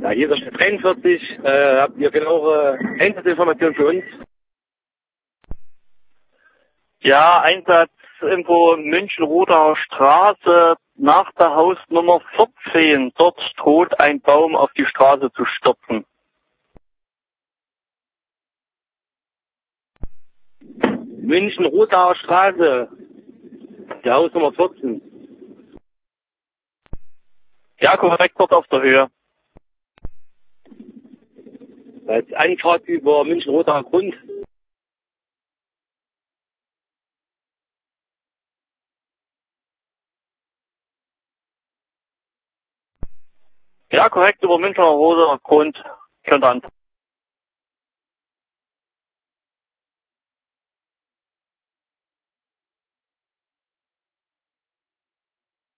Ja, hier ist der 43. Habt ihr genauere Einsatzinformationen für uns? Ja, Einsatzinfo München-Rodauer Straße nach der Hausnummer 14. Dort droht ein Baum auf die Straße zu stürzen. München-Rodauer Straße, die Hausnummer 14. Ja, korrekt, dort auf der Höhe. Als Anfahrt über München-Rodauer Grund. Ja, korrekt, über München-Rodauer Grund. Könnte an.